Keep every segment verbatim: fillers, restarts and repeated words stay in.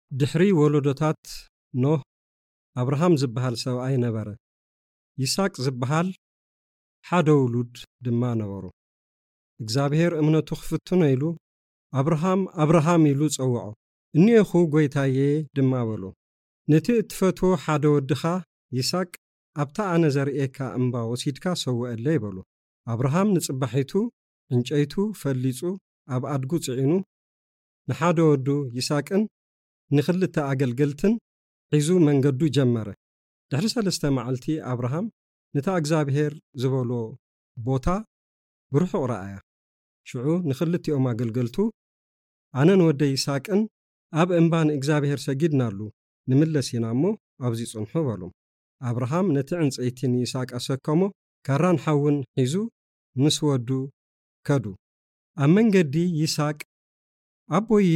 ድሕሪ ወለዶታት ኖህ አብርሃም ዝበሃል ሰብኣይ ነበረ። ይስሐቅ ዝበሃል ሓደ ውሉድ ድማ ነበሩ። እግዚአብሔር እምነቱ ክፍትኖ ኢሉ አብርሃም አብርሃም ኢሉ ጸውዖ። እኒኤኹ ጐይታዬ ድማ በሎ። ነቲ እትፈትዎ ሓደ ወድኻ ይስሐቅ ኣብታ ኣነ ዘርኤካ እምባ ወሲድካ ሰውአለ ይበሎ። አብርሃም ንጽባሒቱ ዕንጨይቱ ፈሊጹ ኣብ ኣድጉ ጽዒኑ ንሓደ ወዱ ይስሐቅን ንኽልተ ኣገልገልትን ሒዙ መንገዱ ጀመረ። ድሕሪ ሰለስተ መዓልቲ አብርሃም ነታ እግዚአብሔር ዝበሎ ቦታ ብርሑቕ ረኣያ። ሽዑ ንኽልቲኦም ኣገልገልቱ ኣነን ወደ ይስሐቅን ኣብ እምባ ንእግዚአብሔር ሰጊድናሉ ንምለስ ኢና እሞ ኣብዚ ጽንሑ በሎም። አብርሃም ነቲ ዕንፀይቲ ንይስሐቅ ኣሰከሞ ካራን ሓውን ሒዙ ምስ ወዱ ከዱ። ኣብ መንገዲ ይስሐቅ ኣቦዬ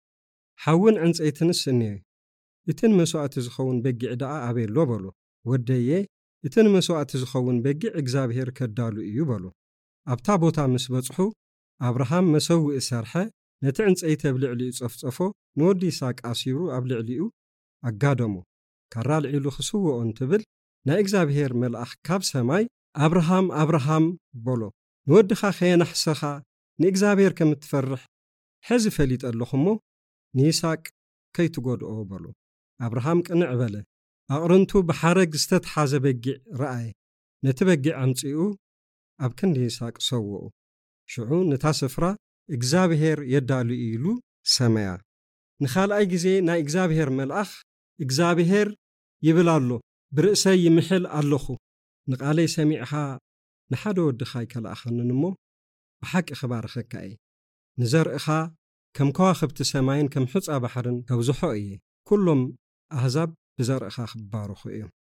ሓውን ዕንፀይትንስ እኒአ እትን መስዋዕቲ ዝኸውን በጊዕ ደኣ ኣበየሎ በሎ። ወደየ እትን መስዋዕቲ ዝኸውን በጊዕ እግዚአብሔር ከዳሉ እዩ በሎ። ኣብታ ቦታ ምስ በጽሑ አብርሃም መሰውኢ ሰርሐ። ነቲ ዕንፀይቲ ኣብ ልዕሊኡ ጸፍጸፎ ንወዲ ይስሐቅ ኣሲሩ ኣብ ልዕሊኡ ኣጋደሞ። ካራ ልዒሉ ክስውኦ እንትብል ናይ እግዚአብሔር መልኣኽ ካብ ሰማይ አብርሃም አብርሃም በሎ። ንወድኻ ኸየናሕሰኻ ንእግዚአብሔር ከም እትፈርሕ ሕዚ ፈሊጥ ኣለኹ እሞ ንይስሐቅ ከይትጐድኦ በሎ። አብርሃም ቅንዕ በለ። ኣቕርንቱ ብሓረግ ዝተተሓዘ በጊዕ ረኣየ። ነቲ በጊዕ ኣምጺኡ ኣብ ክንዲ ይስሐቅ ሰውኦ። ሽዑ ነታ ስፍራ እግዚአብሔር የዳሉ ኢሉ ሰመያ። ንኻልኣይ ጊዜ ናይ እግዚአብሔር መልኣኽ እግዚአብሔር ይብል ኣሎ ብርእሰይ ይምሕል ኣለኹ። ንቓለይ ሰሚዕኻ ንሓደ ወድኻ ይከልኣኸንን እሞ ብሓቂ ኽባርኸካ እየ። ንዘርእኻ ከም ከዋኽብቲ ሰማይን ከም ሕፃ ባሕርን ከብዝሖ እየ። ኩሎም ኣሕዛብ ብዘርእኻ ክባርኹ እዮም።